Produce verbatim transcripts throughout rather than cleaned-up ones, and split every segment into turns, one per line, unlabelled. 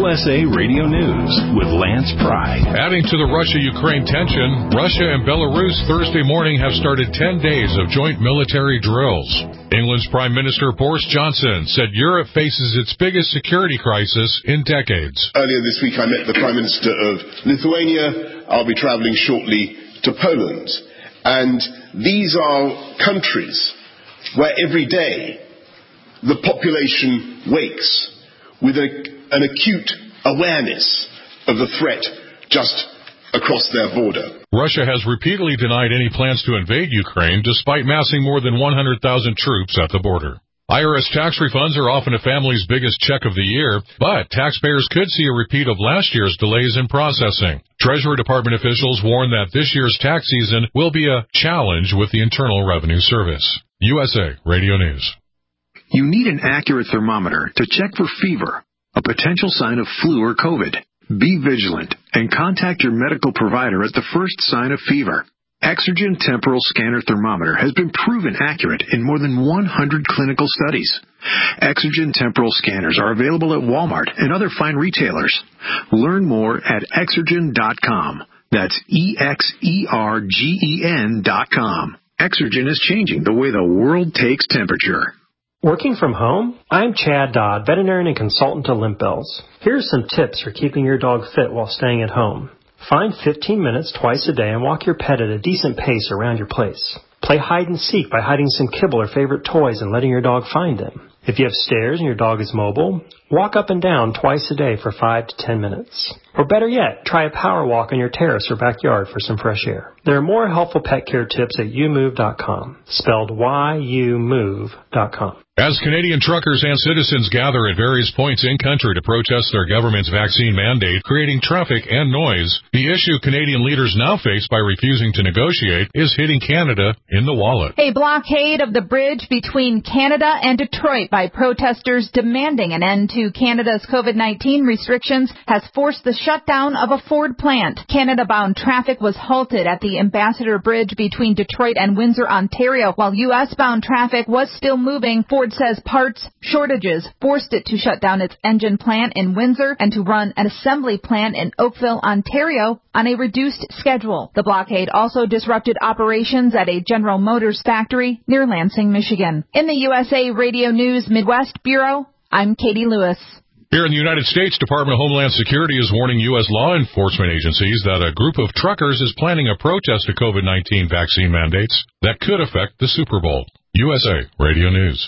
U S A Radio News with Lance Pry.
Adding to the Russia-Ukraine tension, Russia and Belarus Thursday morning have started ten days of joint military drills. England's Prime Minister Boris Johnson said Europe faces its biggest security crisis in decades.
Earlier this week I met the Prime Minister of Lithuania. I'll be travelling shortly to Poland. And these are countries where every day the population wakes with a, an acute awareness of the threat just across their border.
Russia has repeatedly denied any plans to invade Ukraine, despite massing more than one hundred thousand troops at the border. I R S tax refunds are often a family's biggest check of the year, but taxpayers could see a repeat of last year's delays in processing. Treasury Department officials warn that this year's tax season will be a challenge with the Internal Revenue Service. U S A Radio News.
You need an accurate thermometer to check for fever, a potential sign of flu or COVID. Be vigilant and contact your medical provider at the first sign of fever. Exergen Temporal Scanner Thermometer has been proven accurate in more than one hundred clinical studies. Exergen Temporal Scanners are available at Walmart and other fine retailers. Learn more at exergen dot com. That's E X E R G E N dot com. Exergen is changing the way the world takes temperature.
Working from home? I'm Chad Dodd, veterinarian and consultant to Limp Bells. Here are some tips for keeping your dog fit while staying at home. Find fifteen minutes twice a day and walk your pet at a decent pace around your place. Play hide and seek by hiding some kibble or favorite toys and letting your dog find them. If you have stairs and your dog is mobile, walk up and down twice a day for five to ten minutes. Or better yet, try a power walk on your terrace or backyard for some fresh air. There are more helpful pet care tips at you move dot com, spelled Y U move dot com.
As Canadian truckers and citizens gather at various points in country to protest their government's vaccine mandate, creating traffic and noise, the issue Canadian leaders now face by refusing to negotiate is hitting Canada in the wallet.
A blockade of the bridge between Canada and Detroit by protesters demanding an end to Canada's COVID nineteen restrictions has forced the shutdown of a Ford plant. Canada-bound traffic was halted at the Ambassador Bridge between Detroit and Windsor, Ontario, while U S-bound traffic was still moving. Ford says parts shortages forced it to shut down its engine plant in Windsor and to run an assembly plant in Oakville, Ontario on a reduced schedule. The blockade also disrupted operations at a General Motors factory near Lansing, Michigan. In the U S A Radio News Midwest Bureau, I'm Katie Lewis.
Here in the United States, Department of Homeland Security is warning U S law enforcement agencies that a group of truckers is planning a protest to COVID nineteen vaccine mandates that could affect the Super Bowl. U S A Radio News.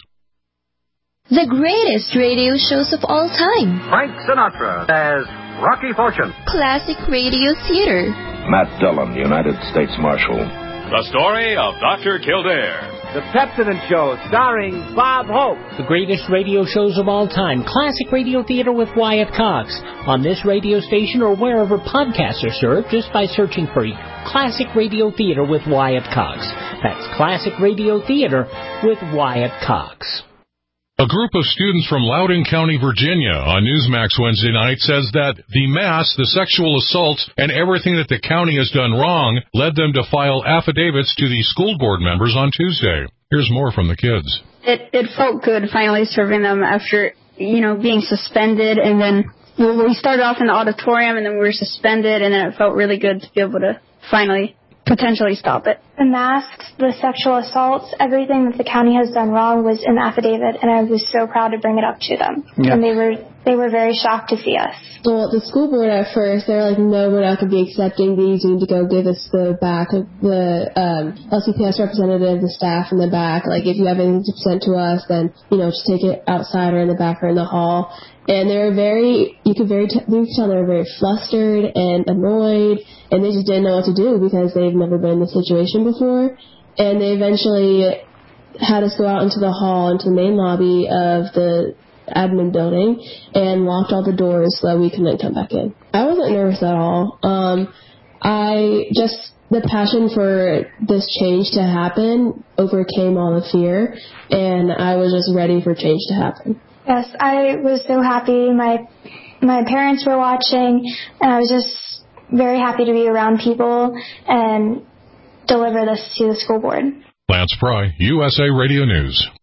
The greatest radio shows of all time.
Frank Sinatra as Rocky Fortune.
Classic radio theater.
Matt Dillon, United States Marshal.
The story of Doctor Kildare.
The Pepsodent Show, starring Bob Hope.
The greatest radio shows of all time. Classic radio theater with Wyatt Cox. On this radio station or wherever podcasts are served, just by searching for Classic Radio Theater with Wyatt Cox. That's Classic Radio Theater with Wyatt Cox.
A group of students from Loudoun County, Virginia, on Newsmax Wednesday night says that the mass, the sexual assaults, and everything that the county has done wrong led them to file affidavits to the school board members on Tuesday. Here's more from the kids.
It it felt good finally serving them after, you know, being suspended, and then well, we started off in the auditorium and then we were suspended, and then it felt really good to be able to finally potentially stop it.
The masks, the sexual assaults, everything that the county has done wrong was in the affidavit, and I was so proud to bring it up to them. Yeah. And they were they were very shocked to see us.
Well, the school board at first, they were like, no, we're not going to be accepting these. You need to go give us the back of the um, L C P S representative, the staff in the back. Like, if you have anything to present to us, then, you know, just take it outside or in the back or in the hall. And they were very, you could very, t- you could tell they were very flustered and annoyed, and they just didn't know what to do because they've never been in this situation before. And they eventually had us go out into the hall, into the main lobby of the admin building, and locked all the doors so that we couldn't come back in. I wasn't nervous at all. Um, I just, the passion for this change to happen overcame all the fear, and I was just ready for change to happen.
Yes, I was so happy. My my parents were watching, and I was just very happy to be around people and deliver this to the school board.
Lance Pry, U S A Radio News.